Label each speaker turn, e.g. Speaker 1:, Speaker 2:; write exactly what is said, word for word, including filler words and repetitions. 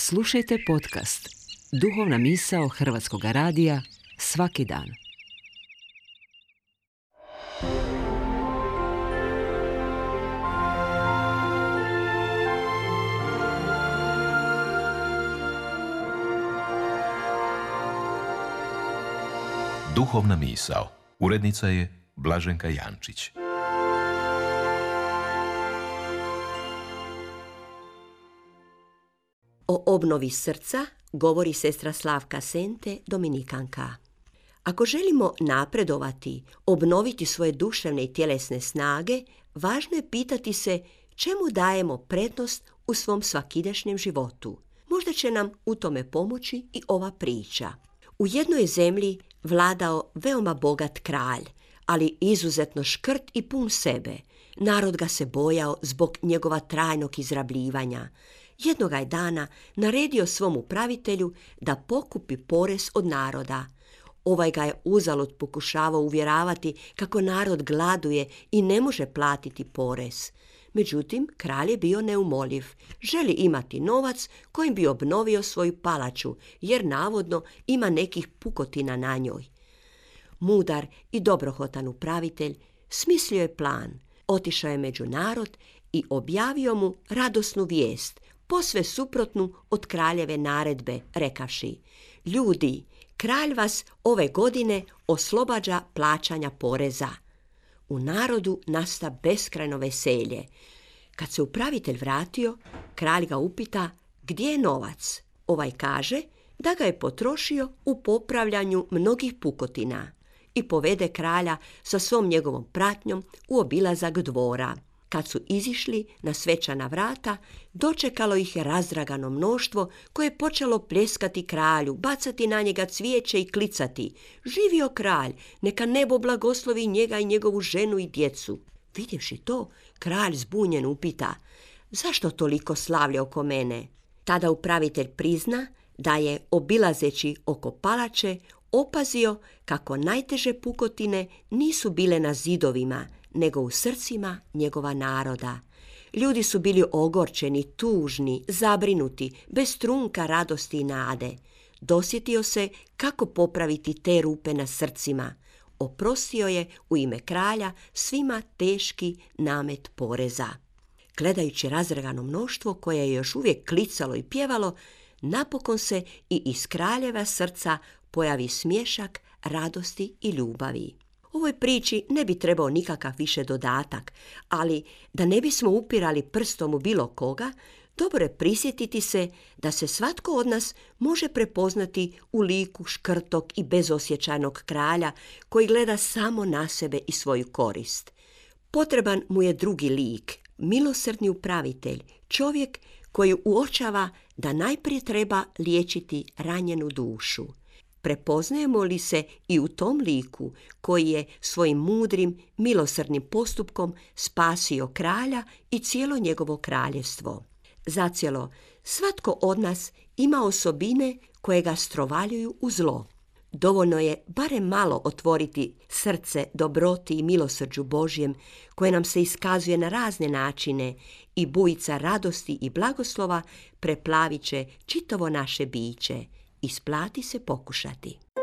Speaker 1: Slušajte podcast Duhovna misao Hrvatskog radija svaki dan.
Speaker 2: Duhovna misao. Urednica je Blaženka Jančić.
Speaker 3: O obnovi srca govori sestra Slavka Sente, dominikanka. Ako želimo napredovati, obnoviti svoje duševne i tjelesne snage, važno je pitati se čemu dajemo prednost u svom svakidašnjem životu. Možda će nam u tome pomoći i ova priča. U jednoj zemlji vladao veoma bogat kralj, ali izuzetno škrt i pun sebe. Narod ga se bojao zbog njegova trajnog izrabljivanja. Jednoga je dana naredio svom upravitelju da pokupi porez od naroda. Ovaj ga je uzalud pokušavao uvjeravati kako narod gladuje i ne može platiti porez. Međutim, kralj je bio neumoljiv. Želi imati novac kojim bi obnovio svoju palaču, jer navodno ima nekih pukotina na njoj. Mudar i dobrohotan upravitelj smislio je plan. Otišao je među narod i objavio mu radosnu vijest, posve suprotnu od kraljeve naredbe, rekavši: ljudi, kralj vas ove godine oslobađa plaćanja poreza. U narodu nasta beskrajno veselje. Kad se upravitelj vratio, kralj ga upita gdje je novac. Ovaj kaže da ga je potrošio u popravljanju mnogih pukotina i povede kralja sa svom njegovom pratnjom u obilazak dvora. Kad su izišli na svečana vrata, dočekalo ih je razdragano mnoštvo koje je počelo pljeskati kralju, bacati na njega cvijeće i klicati: živio kralj, neka nebo blagoslovi njega i njegovu ženu i djecu. Vidjevši to, kralj zbunjen upita: zašto toliko slavlje oko mene? Tada upravitelj prizna da je, obilazeći oko palače, opazio kako najteže pukotine nisu bile na zidovima, nego u srcima njegova naroda. Ljudi su bili ogorčeni, tužni, zabrinuti, bez trunka radosti i nade. Dosjetio se kako popraviti te rupe na srcima. Oprostio je u ime kralja svima teški namet poreza. Gledajući razdragano mnoštvo koje je još uvijek klicalo i pjevalo, napokon se i iz kraljeva srca pojavi smješak radosti i ljubavi. Ovoj priči ne bi trebao nikakav više dodatak, ali da ne bismo upirali prstom u bilo koga, dobro je prisjetiti se da se svatko od nas može prepoznati u liku škrtog i bezosjećajnog kralja koji gleda samo na sebe i svoju korist. Potreban mu je drugi lik, milosrdni upravitelj, čovjek koji uočava da najprije treba liječiti ranjenu dušu. Prepoznajemo li se i u tom liku koji je svojim mudrim, milosrdnim postupkom spasio kralja i cijelo njegovo kraljevstvo? Zacijelo, svatko od nas ima osobine koje ga strovaljuju u zlo. Dovoljno je barem malo otvoriti srce dobroti i milosrđu Božjem koje nam se iskazuje na razne načine i bujica radosti i blagoslova preplavit će čitavo naše biće. Isplati se pokušati.